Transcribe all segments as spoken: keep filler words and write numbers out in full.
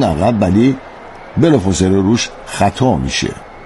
اون عقب، ولی بلافاصله روش خطا میشه.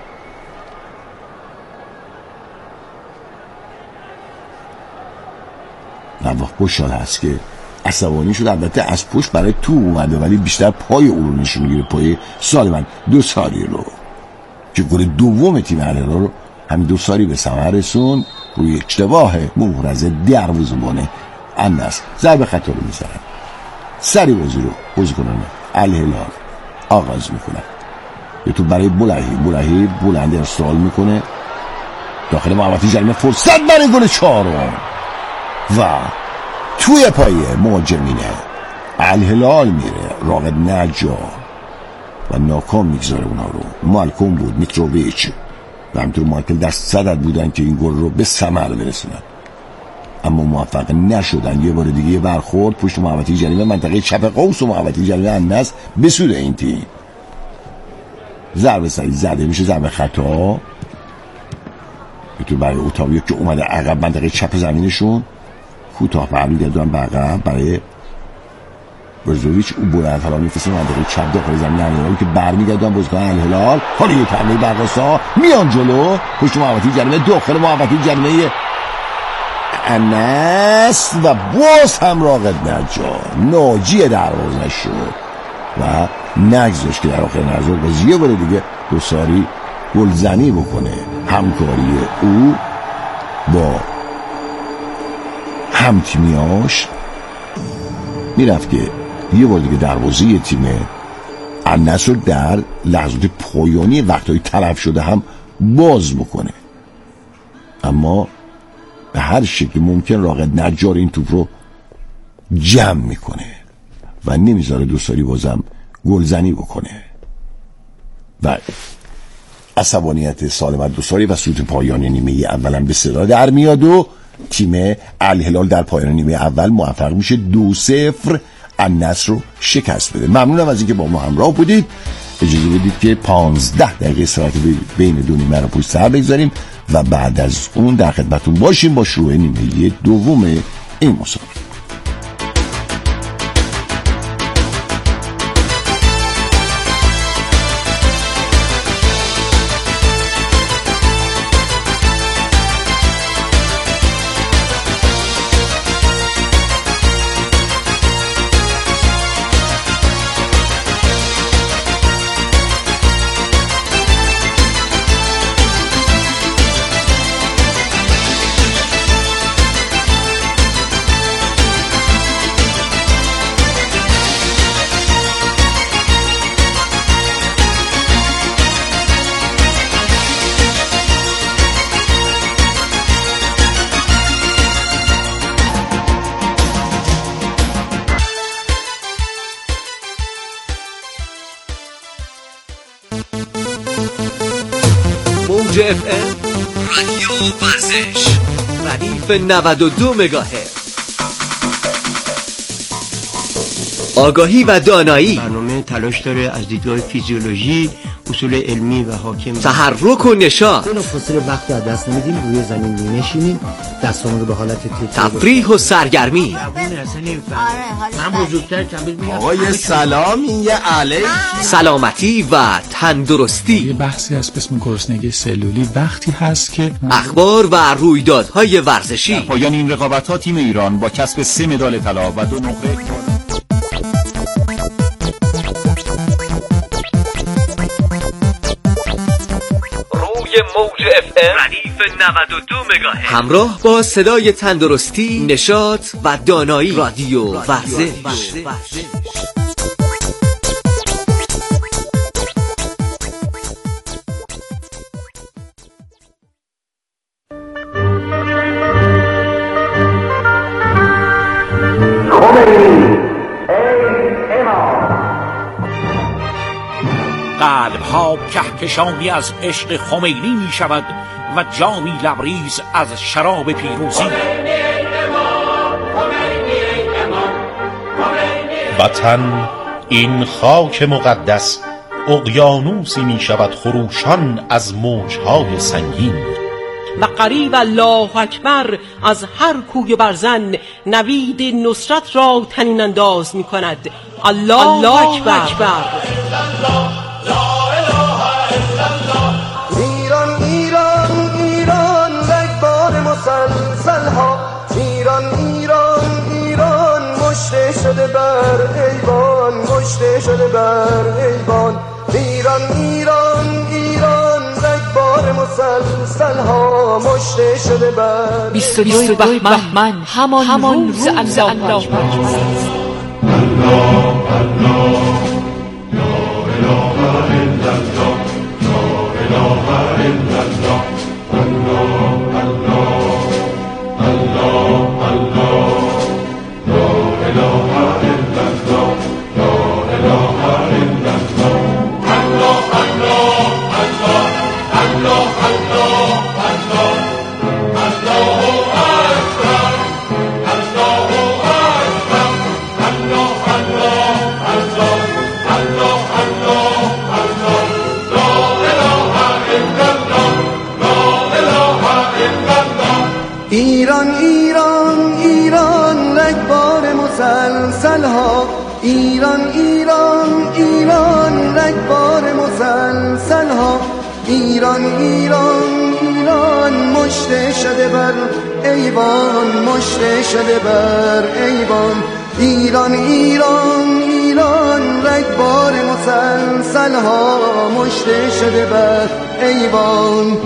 نواخت خوشحال هست که عصبانی شد. البته از پشت برای تو اومده ولی بیشتر پای او رو نشون میگیره، پای سالمن دوساری رو که گل دوم تیم الهلال رو همین دوساری به ثمر رسون روی اشتباه محرز دروازه‌بان النصر. ضربه خطا رو میزنن، سری بازی رو بازیکنان الهلال آغاز میکنن. یه تو برای بلهی بلهی بلند ارسال میکنه داخل محوطه جریمه، فرصت برای گل چهارم و توی پای مهاجمین الهلال میره راغب نجار و ناکام میگذاره اونها رو. مالکوم بود، میتروویچ و همینطور مایکل دست صدد بودن که این گل رو به ثمر برسونن، اما موفق نشدن. یه بار دیگه یه برخورد پشت محوطه جریمه، منطقه چپ قوس و محوطه جریمه النصر به سود این تیم. ضربه سری زده میشه، ضربه خطا تو برای اوتاویو که اومده عقب منطقه چپ زمینشون، کوتاه برمیگردن به عقب برای برزوویچ. او بلند حالا میفرسته منطقه چپ داخل زمین الهلال که برمیگردن بازیکن الهلال. حالا یک حمله برقصا میان جلو پشت محوطه جریمه، داخل محوطه جریمه النصر و باز هم راغب نجار ناجی دروازه شد و نگذاشت که در آخر نظر بازی یه بار دیگه دوساری گلزنی بکنه. همکاری او با همتیمیاش میرفت که یه بار دیگه دروازه تیم النصر در لحظات پایانی وقتایی تلف شده هم باز بکنه، اما به هر شکل ممکن راغب نجار این توپ رو جمع میکنه و نمیذاره دوستاری بازم گلزنی بکنه و عصبانیت سالم دوستاری و سود پایان نیمه اولا به صدا در میاد و تیم الهلال در پایان نیمه اول موفق میشه دو صفر النصر رو شکست بده. ممنونم از اینکه با ما همراه بودید. اجازه بدید که پانزده دقیقه استراحت بین دو نیمه رو پشت سر بگذاریم و بعد از اون در خدمتتون باشیم با شروع نیمه دوم این مسابقه. موج اف ام رادیو ورزش ردیف نود و دو مگاهرتز. آگاهی و دانایی. برنامه تلاش داره از دیدگاه فیزیولوژی، اصول علمی و حاکم تحرک و نشاط. بلافاصله وقتی از دست نمیدیم روی زمین می‌نشینیم، دستامون رو به حالت تفریح و سرگرمی. من بزرگتر کمبل میگم آقای سلام، این یه علیک. سلامتی و تندرستی. یه بحثی هست به اسم گرسنگی سلولی. وقتی هست که اخبار و رویدادهای ورزشی. پایان این رقابت‌ها تیم ایران با کسب سه مدال طلا و دو نقره موج اف ام ردیف نود و دو مگاهرتز همراه با صدای تندرستی، نشاط و دانایی. رادیو ورزش. قلب‌ها کهکشانی از عشق خمینی می شود و جامی لبریز از شراب پیروزی. وطن این خاک مقدس اقیانوسی می شود خروشان از موجهای سنگین و قریب الله اکبر از هر کوی برزن نوید نصرت را تنین انداز می کند. الله اکبر. ایران ایران ایران رگبار مسلسل ها، ایران ایران ایران مشته شده بر ایوان، مشته شده بر ایوان. ایران ایران ایران رگبار مسلسل ها، مشته شده بر بیست و دو بهمن همان همان روز الله اکبر. ایران ایران ایران رگبار مسلسل ها، ایران ایران ایران رگبار مسلسل ها، ایران ایران ایران مشته شده بر ایوان، مشته شده بر ایوان. ایران ایران ایران رگبار مسلسل ها، مشته شده بر ایوان.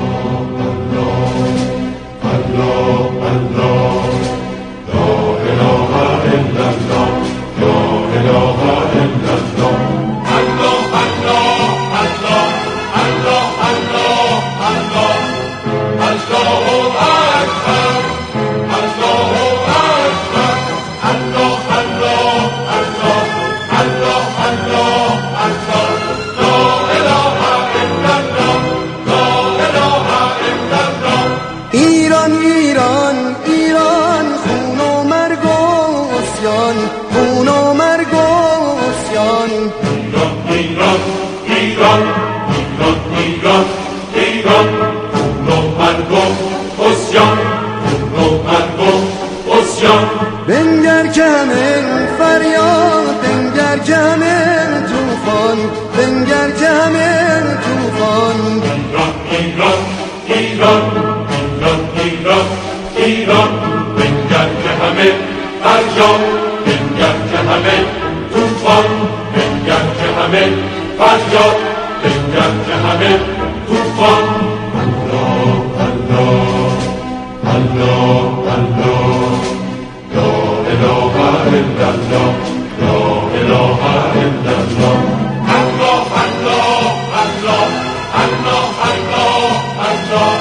ایران ایران ایران خون و مرگ و عصیان، خون و مرگ و عصیان. ایران ایران ایران ایران ایران خون و مرگ و عصیان، خون و مرگ و عصیان. بنگر که همه فریاد، بنگر که همه طوفان، بنگر که همه طوفان. ایران ایران ایران ایران ایران بنگر که همه فریاد، بنگر که همه طوفان، بنگر که همه فریاد، بنگر که همه طوفان. الله الله الله الله لا اله الا الله، لا اله الا الله. الله الله الله الله الله الله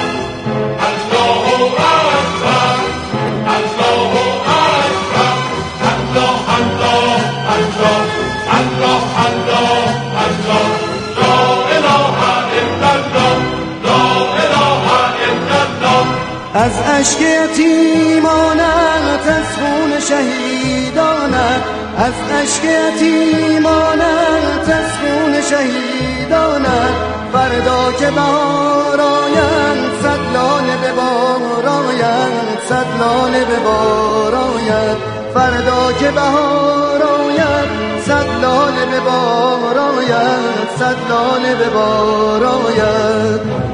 از اشک یتیمانت، از خون شهیدانت، از اشک یتیمانت، از خون شهیدانت. فردا که بهار آید، صد لاله به بار آید، صد لاله به بار آید. فردا که بهار آید، صد لاله به بار آید، صد لاله به بار آید.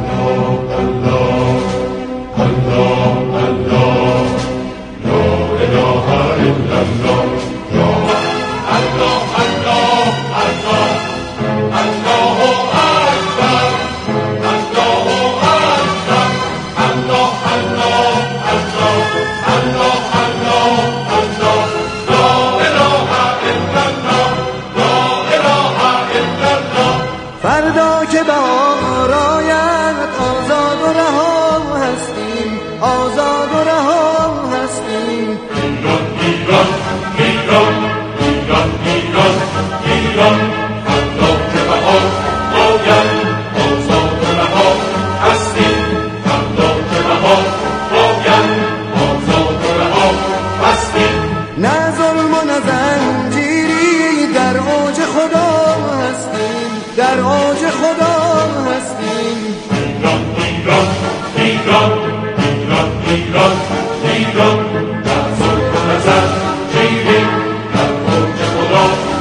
الله الله لا اله الا الله، لا الله الله الله الله اکبر، الله اکبر، الله الله الله الله الله الله لا اله الا الله، لا اله الا الله. فردا که بهار آید، آزاد و رها هستیم، آزاد و رها هستیم. ایران ایران ایران ایران ایران ایران فردا که بهار آید، آزاد و رها هستیم. فردا که بهار آید، آزاد و رها هستیم. نه ظلم و نه زنجیری، در اوج خدا هستیم، در اوج خدا هستیم. ایران ایران ایران ایران ایران ایران در ظلم و نه زنجیری، در اوج خدا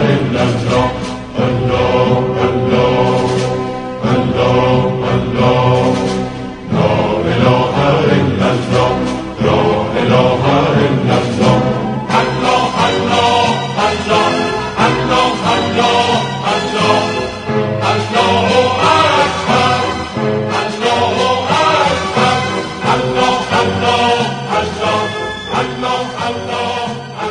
إلا الله الله الله الله الله لا إله إلا الله لا إله إلا الله الله الله الله الله الله الله الله أكبر الله أكبر الله الله الله الله الله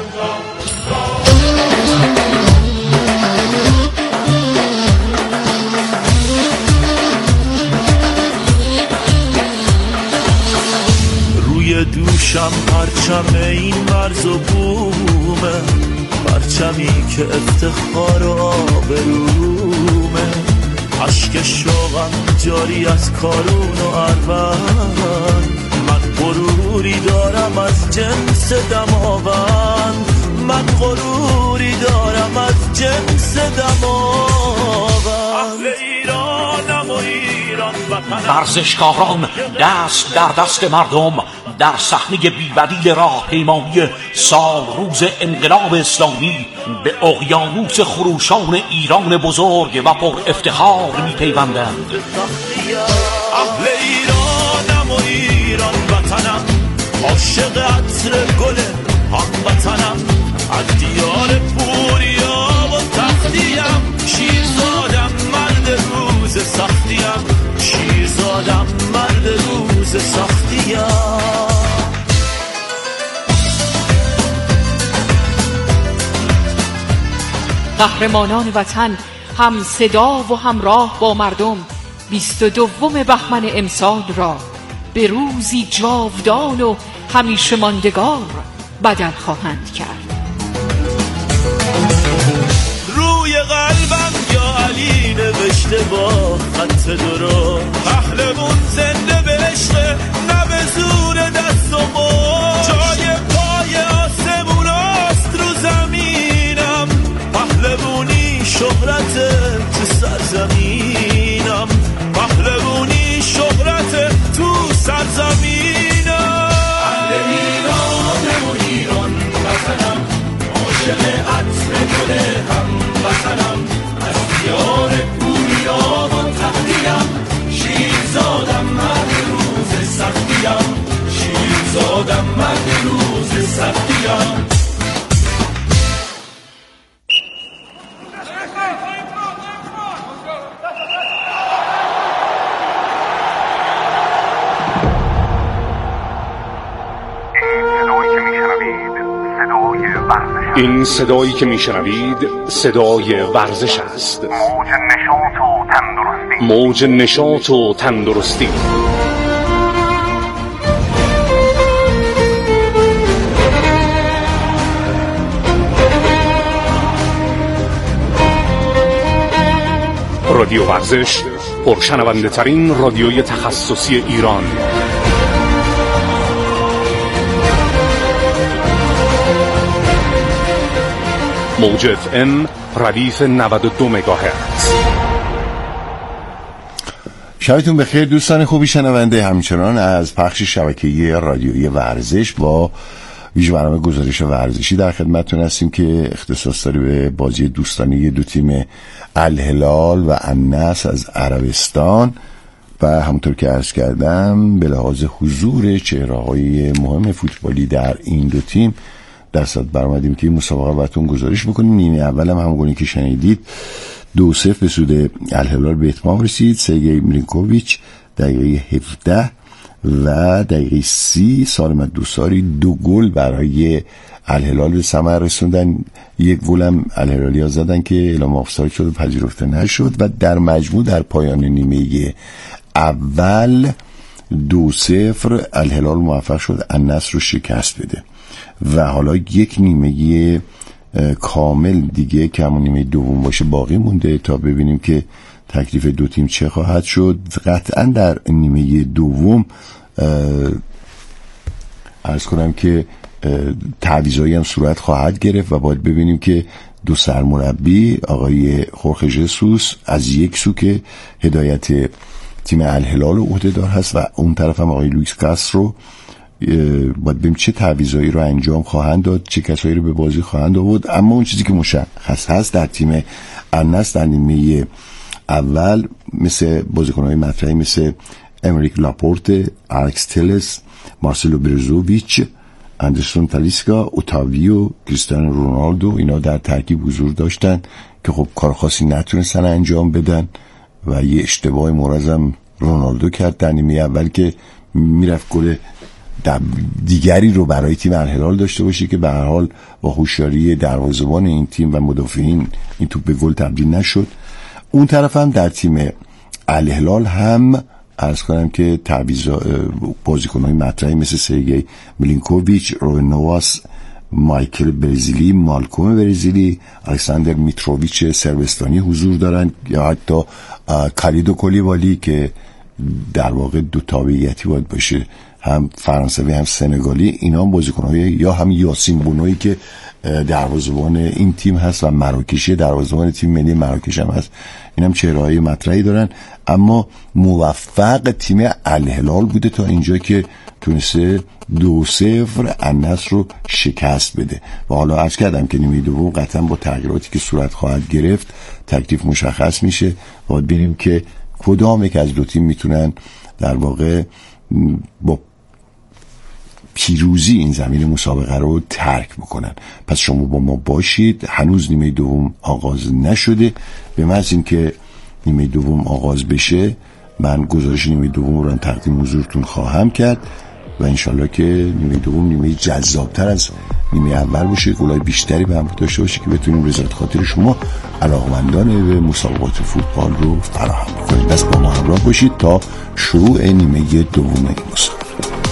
روی دوشم پرچم این مرز و بومه، پرچمی که افتخار و آبرومه، عشق شوقم جاری از کارون و اروند، من غروری دارم از جنس دماوند، من غروری دارم از جنس دماوند. اهل ایرانم و ایران وطنم. ورزشکاران دست در دست مردم در صحنه بی‌بدیل راهپیمایی سال روز انقلاب اسلامی به اقیانوس خروشان ایران بزرگ و پر افتخار می‌پیوندند. اهل ایرانم و ایران وطنم، عاشق عطر گل هموطنم، از دیار پوریا و تختیم، شیرزادم مرد روز سختیم، شیرزادم مرد روز سختیم. قهرمانان وطن هم صدا و همراه با مردم بیست و دوم بهمن امسال را به روزی جاودان و همیشه ماندگار بدل خواهند کرد. روی قلبم یا علی نوشته با خط درو، پهلوون زنده به عشق نه به زور دست و مو، جای پای آسمون است رو زمینم، پهلوونی شهرت تو سرزمینم، پهلوونی شهرت تو سرزمینم. اهل ایرانم و ایران وطنم، عاشق عطر گل هموطنم، از دیار پوریا و تختیم، شیرزادم مرد روز سختیم، شیرزادم مرد روز سختیم. این صدایی که میشنوید صدای ورزش است. موج نشاط و تندرستی. موج نشاط و تندرستی. رادیو ورزش، پرشنونده ترین رادیوی تخصصی ایران. موج اف ام ردیف نود و دو مگاهرتز. شبتون بخیر دوستان خوبی شنونده، همچنان از پخش شبکه‌ای رادیویی ورزش با ویژه برنامه گزارش ورزشی در خدمتتون هستیم که اختصاص داره به بازی دوستانه دو تیم الهلال و النصر از عربستان و همونطور که عرض کردم به لحاظ حضور چهره‌های مهم فوتبالی در این دو تیم در صد برآمدیم که این مسابقه براتون گزارش بکنیم. نیمه اول هم همونگونه که شنیدید دو صفر به سود الهلال به اتمام رسید. سرگئی میلینکوویچ دقیقه هفده و دقیقه سی سالمت دوساری دو گل برای الهلال به ثمر رسوندن. یک گل هم الهلالی‌ها زدن که اعلام آفساید شد و پذیرفته نشد و در مجموع در پایان نیمه اول دو صفر الهلال موفق شد النصر رو شکست بده و حالا یک نیمه کامل دیگه که همون نیمه دوم باشه باقی مونده تا ببینیم که تکلیف دو تیم چه خواهد شد. قطعا در نیمه دوم عرض کنم که تعویضایی هم صورت خواهد گرفت و باید ببینیم که دو سرمربی آقای خورخه ژسوس از یک سو که هدایت تیم الهلال عهده‌دار هست و اون طرف هم آقای لوئیس کاسترو باید ببینیم چه تعویضایی رو انجام خواهند داد، چه کسایی رو به بازی خواهند آورد. اما اون چیزی که مشخص هست در تیم النصر در نیمه اول مثل بازیکن‌های مطرحی مثل امریک لاپورت، الکس تلس، مارسلو برزوویچ، اندرسون تالیسکا، اوتاویو، کریستیانو رونالدو، اینا در ترکیب حضور داشتن که خب کار خاصی نتونستن انجام بدن و یه اشتباه مرزم رونالدو کرد در نیمه اول که میرفت گل دیگری رو برای تیم الهلال داشته باشه که به هر حال با هوشیاری دروازه‌بان این تیم و مدافعین این توپ به گل تبدیل نشد. اون طرف هم در تیم الهلال هم عرض کنم که تعویض بازیکن‌های مطرحی مثل سرگئی میلینکوویچ، روبن نواس، مایکل برزیلی، مالکوم برزیلی، الکساندر میتروویچ سربستانی حضور دارن یا حتی کالیدو کولیبالی که در واقع دو تابعیتی باید باشه، هم فرانسوی هم سنگالی. اینا هم بازیکن‌های یا هم یاسین بونویی که دروازه‌بان این تیم هست و مراکشی دروازه‌بان تیم ملی مراکش هم هست. اینم چهره‌های مطرحی دارن. اما موفق تیم الهلال بوده تا اینجا که تونسته دو صفر النصر رو شکست بده و حالا عرض کردم که نیمه دوم قطعا با تغییراتی که صورت خواهد گرفت تکلیف مشخص میشه و ببینیم که کدام یک از دو تیم میتونن در واقع با پیروزی این زمین مسابقه رو ترک بکنن. پس شما با ما باشید، هنوز نیمه دوم آغاز نشده. به محض اینکه نیمه دوم آغاز بشه من گزارش نیمه دوم رو تقدیم حضورتون خواهم کرد و انشالله که نیمه دوم نیمه جذابتر از نیمه اول باشه، گلای بیشتری به هم داشته باشه که بتونیم رضایت خاطر شما علاقمندان به مسابقات فوتبال رو فراهم کنیم. بس با ما همراه باشید تا شروع نیمه دوم این مسابقه.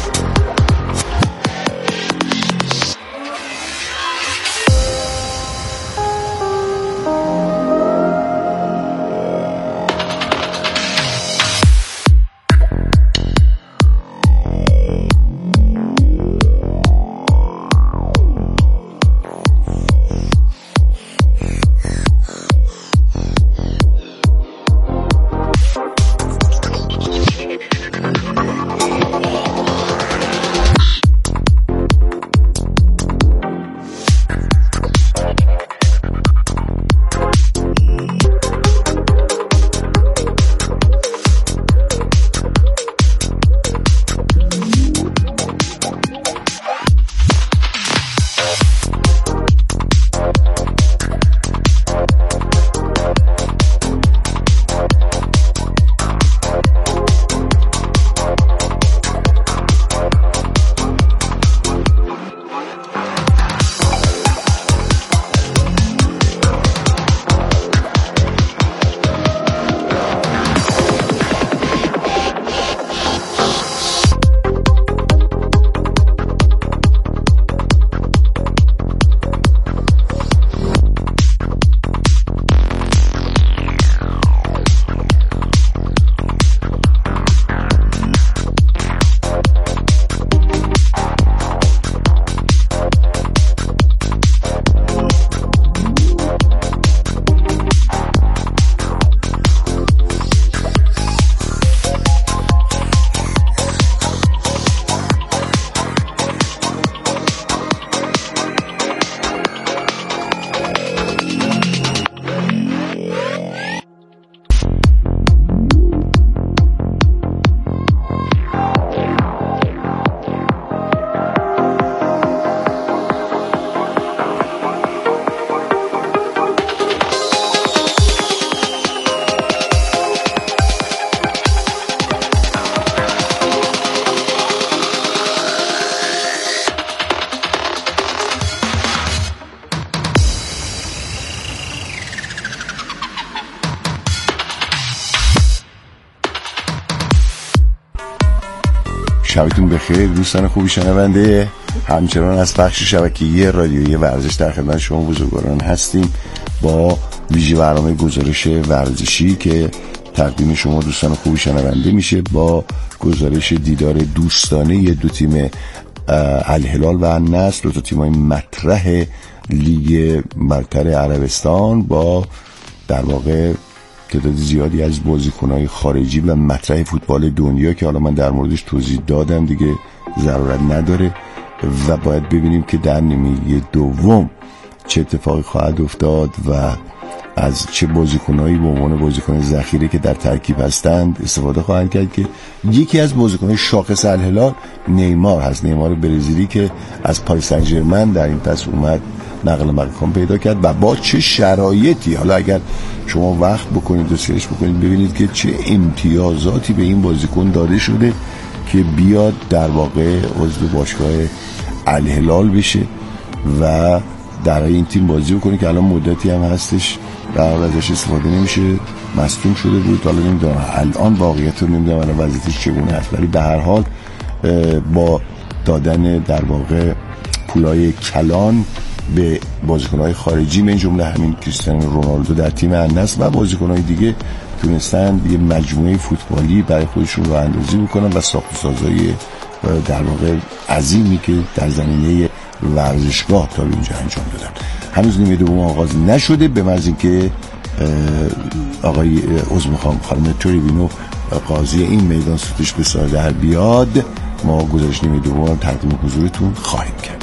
شبتون بخیر دوستان خوبی شنونده همچنان از بخش شبکه‌ای رادیویی ورزش در خدمت شما بزرگواران هستیم با ویژه برنامه گزارش ورزشی که تقدیم شما دوستان خوبی شنونده میشه با گزارش دیدار دوستانه دو تیم الهلال و النصر، دو تا تیم‌های مطرح لیگ برتر عربستان با در واقع تعداد زیادی از بازیکن‌های خارجی و مطرح فوتبال دنیا که حالا من در موردش توضیح دادم دیگه، ضرورت نداره و باید ببینیم که در نیمه دوم چه اتفاقی خواهد افتاد و از چه بازیکنایی به عنوان بازیکن ذخیره که در ترکیب هستند استفاده خواهند کرد که یکی از بازیکن‌های شاخص الهلال نیمار هست، نیمار برزیلی که از پاریس سن ژرمن در این پس اومد نقل مکان پیدا کرد و با چه شرایطی. حالا اگر شما وقت بکنید و سرچ بکنید ببینید که چه امتیازاتی به این بازیکن داده شده که بیاد در واقع عضو باشگاه الهلال بشه و در این تیم بازی بکنه که الان مدتی هم هستش در حال ازش استفاده نمیشه، مصدوم شده بود. حالا نمیدونم الان واقعیت رو نمیدونم الان وضعیتش چگونه هست، ولی به هر حال با دادن در واقع پولای کلان به بازیکن‌های خارجی من جمله همین کریستیانو رونالدو در تیم النصر و بازیکن‌های دیگه تونستن یه مجموعه فوتبالی برای خودشون راه اندازی بکنن و ساخت و سازهای در واقع عظیمی که در زمینه ورزشگاه تا اینجا انجام دادن. هنوز نیمه دوم آغاز نشده، به محض اینکه آقای عضو میخوام خانم توریبینو قاضی این میدان سوتش به سر در بیاد ما گزارش نیمه دوم رو تقدیم حضورتون خواهیم کرد.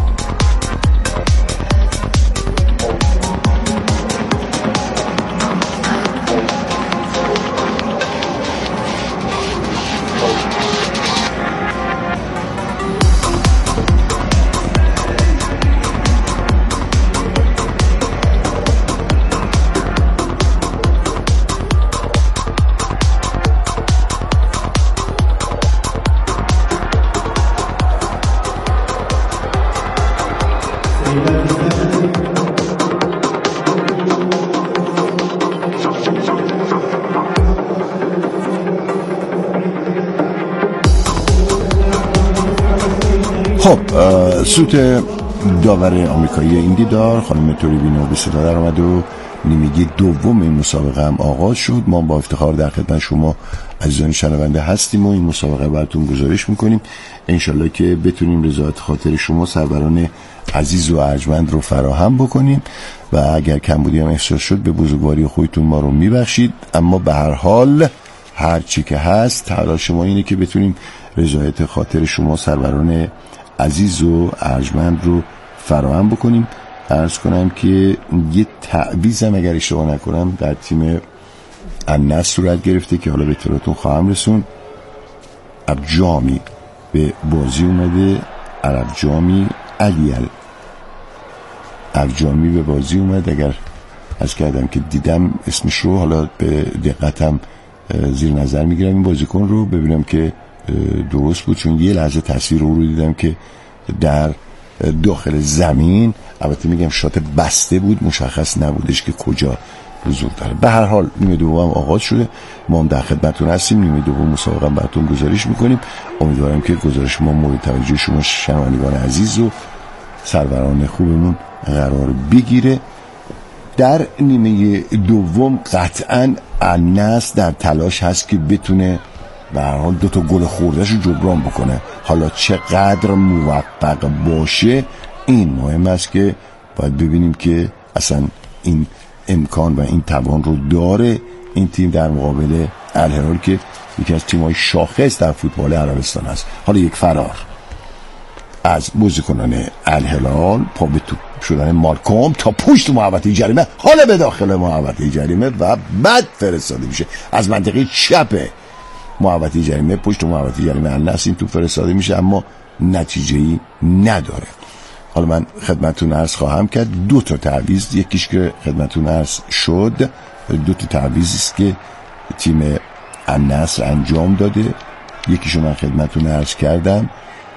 خب سوت داور آمریکایی این دیدار خانم توریبینو به صدا در آمد و نیمه دوم این مسابقه هم آغاز شد. ما با افتخار در خدمت شما عزیزان شنونده هستیم و این مسابقه براتون گزارش میکنیم. انشالله که بتونیم رضایت خاطر شما سروران عزیز و ارجمند رو فراهم بکنیم و اگر کم بودی هم احساس شد به بزرگواری خودتون ما رو میبخشید. اما به هر حال هر چی که هست تلاش ما اینه که بتونیم رضایت خاطر شما سروران عزیز و ارجمند رو فراهم بکنیم. عرض کنم که یه تعویضم اگر اشتباه نکنم در تیم النصر صورت گرفته که حالا به اطلاعاتون خواهم رسون. ابجامی به بازی اومده، عربجامی علیل ابجامی به بازی اومد. اگر از کردم که دیدم اسمش رو حالا به دقتم زیر نظر میگیرم این بازیکن رو ببینم که درست بود، چون یه لحظه تصویر رو رو دیدم که در داخل زمین، البته میگم شات بسته بود مشخص نبودش که کجا حضور داره. به هر حال نیمه دوم آغاز شده، ما هم در خدمتتون هستیم. نیمه دوم مسابقه براتون گزارش میکنیم. امیدوارم که گزارش ما مورد توجه شما شنوندگان عزیز و سروران خوبمون قرار بگیره. در نیمه دوم قطعاً النصر در تلاش هست که بتونه به هر حال دو تا گل خورده‌شو جبران بکنه. حالا چقدر موفق باشه این مهم است که باید ببینیم که اصلا این امکان و این توان رو داره این تیم در مقابل الهلال که یکی از تیم‌های شاخص در فوتبال عربستان است. حالا یک فرار از بازیکنان الهلال پا به توپ شدن مالکوم تا پشت محوطه جریمه، حالا به داخل محوطه جریمه و بعد فرستاده میشه از منطقه چپ محوطه جریمه پشت محوطه جریمه النصر این توپ فرستاده میشه اما نتیجه‌ای نداره. حالا من خدمتتون عرض خواهم کرد دو تا تعویض، یکیش که خدمتتون عرض شد، دو تا تعویضی است که تیم النصر انجام داده. یکیشو من خدمتتون عرض کردم.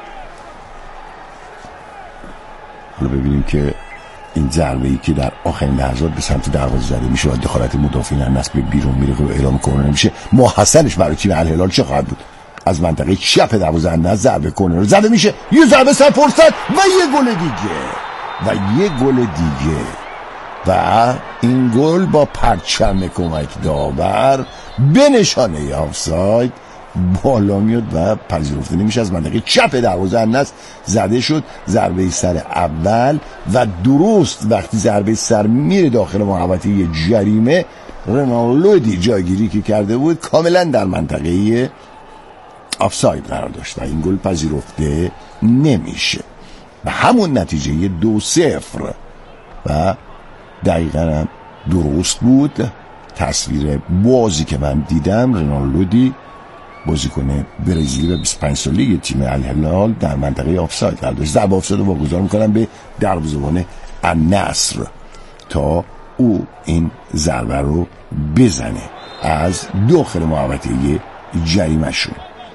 حالا ببینیم که این ضربه‌ای که در آخرین لحظات به سمت دروازه زده میشه و دخالت مدافعین النصر به بیرون میره و اعلام کورنر میشه، محصلش برای تیم الهلال چه خواهد بود؟ از منطقه چپ دروازه النصر ضربه کورنر زده میشه، یه ضربه سر فرصت و یه گل دیگه و یه گل دیگه و این گل با پرچم کمک داور به نشانه آفساید بالا میاد و پذیرفته نمیشه. از منطقه چپ دروازه النصر زده شد، ضربه سر اول و درست وقتی ضربه سر میره داخل محوطه جریمه، رونالدو جایگیری که کرده بود کاملا در منطقه آفساید قرار داشت و این گل پذیرفته نمیشه و همون نتیجه دو صفر و دقیقا هم درست بود. تصویر بازی که من دیدم رینالدو بازیکن برزیلی و بیست و پنج ساله تیم الهلال در منطقه آفساید قرار داشت. ضربه آفساید رو واگذار میکنن به دروازه‌بان النصر تا او این ضربه رو بزنه از داخل محوطه جریمه شون.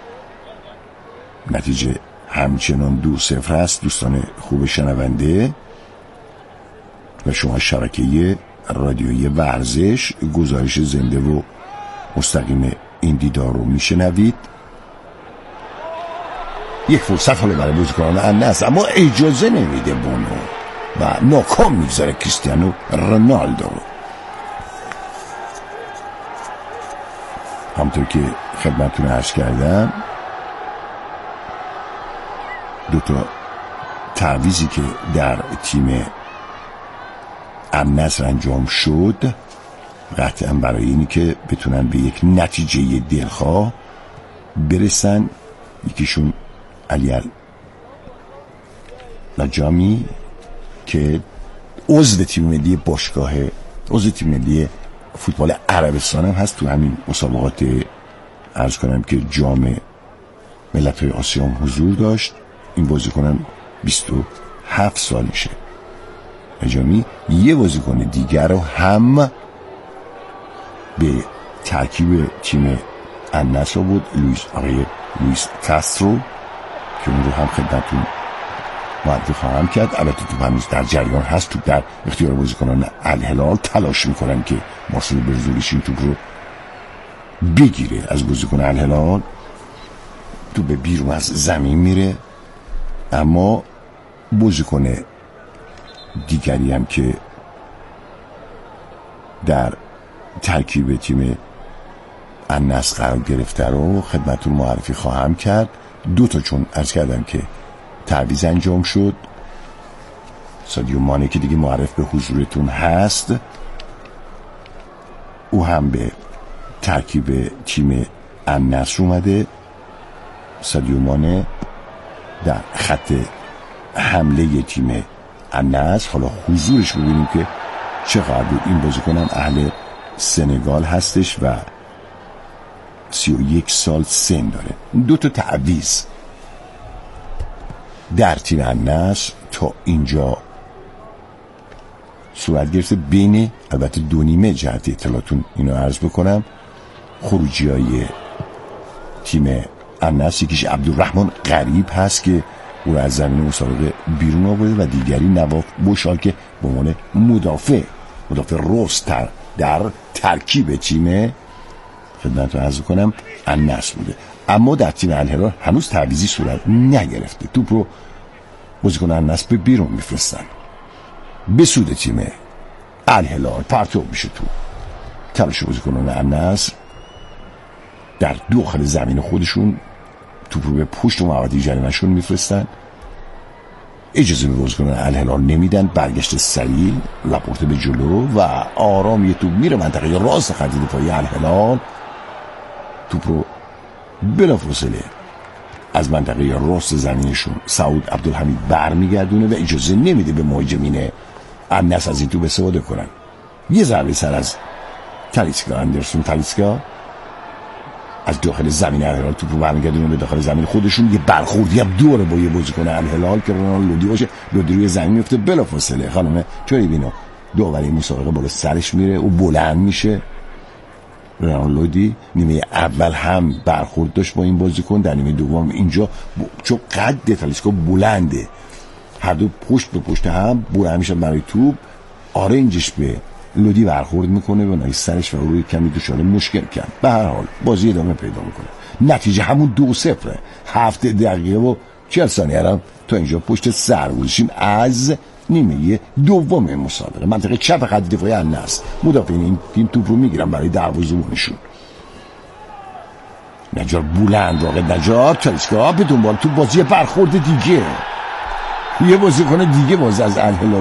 نتیجه همچنان دو صفر هست. دوستان خوب شنونده و شما شبکه رادیویی ورزش گزارش زنده و مستقیم این دیدار رو میشنوید. یک فرصت حالا برای بازیکنان النصر اما اجازه نمیده بونو و ناکام میگذاره کریستیانو رونالدو رو. همطور که خدمتتون عرض کردم دوتا تعویضی که در تیم النصر انجام شد قطعا برای اینی که بتونن به یک نتیجه دلخواه برسن. یکیشون علی النجمی که عضو تیم ملی باشگاه عضو تیم ملی فوتبال عربستان هم هست. تو همین مسابقات عرض کنم که جام ملت‌های آسیا هم حضور داشت. این بازیکن بیست و هفت سالشه. نجامی یه بازیکن دیگر رو هم به ترکیب تیم النصر بود، لوئیس آقای لوئیس کاسترو که اون رو هم خدمتتون معرفی خواهم کرد. البته تو هنوز در جریان هست، تو در اختیار بازیکنان الهلال تلاش میکنن که مارسلو برزولیش این توپ رو بگیره از بازیکن الهلال. تو به بیرون از زمین میره اما بازیکن دیگری هم که در ترکیب تیم النصر قرار گرفته رو خدمتتون معرفی خواهم کرد. دو تا چون عرض کردم که تعویض انجام شد. سادیو مانه که دیگه معرف به حضورتون هست، او هم به ترکیب تیم النصر اومده. سادیو مانه در خط حمله تیم النصر. حالا حضورش ببینیم که چقدر بود. این بازیکنم اهل سنگال هستش و سی و یک سال سن داره. دو تا تعویض در تیم النصر تا اینجا صورت گرفته. بین البته دو نیمه جهت اطلاعاتون اینو عرض بکنم، خروجی های تیم النصر یکیش عبدالرحمن غریب هست که او را از زمین مسابقه بیرون آورده و دیگری نواف بوشال که به عنوان مدافع مدافع رستر در ترکیب تیم خدمتتون عرض کنم النصر بوده. اما در تیم الهلال هنوز تعویضی صورت نگرفته. توپ رو بازیکن النصر به بیرون میفرستن به سود تیم الهلال، پرتاب میشه تو تلاش بازیکنان النصر در داخل زمین خودشون توپ رو به پشت و محوطه جریمه‌شون میفرستن. اجازه به بازیکنان الهلال نمیدن. برگشت سریع لاپورت به جلو و آرام یه توپ میره منطقه راست خط دفاعی الهلال. توپ رو بلافاصله از منطقه راست زمینشون سعود عبدالحمید برمیگردونه و اجازه نمیده به مهاجمین النصر از این توپ استفاده کنن. یه ضربه سر از تالیسکا، اندرسون تالیسکا از داخل زمین الهلال توپ رو برمیگردونه به داخل زمین خودشون. یه برخوردی هم دوره با یه بازیکن الهلال که رونالدو لودی باشه، لودی روی زمین میفته بلافاصله خانم چوریبینو داوری مسابقه بالا سرش میره و بلند میشه. رونالدو لودی نیمه اول هم برخورد داشت با این بازیکن، در نیمه دوم اینجا ب... چون قد تالیسکا بلنده، هر دو پشت به پشت هم بلند میشن برای توپ. آرنجش به لودی برخورد میکنه و نای سرش و روی کمی دچار مشکل کرد. به هر حال بازی ادامه پیدا میکنه. نتیجه همون دو صفره. هفت دقیقه و چهل ثانیه هم تا اینجا پشت سر گذاشتیم از نیمه دوم مسابقه. منطقه چپ خط دفاعی النصر، مدافعین این تیم توپ رو میگیرن برای دروازه‌بانشون. نجار بلند واقع نجار تالیسکا به دنبال تو بازی برخورد دیگه. یه بازیکن دیگه باز از الهلال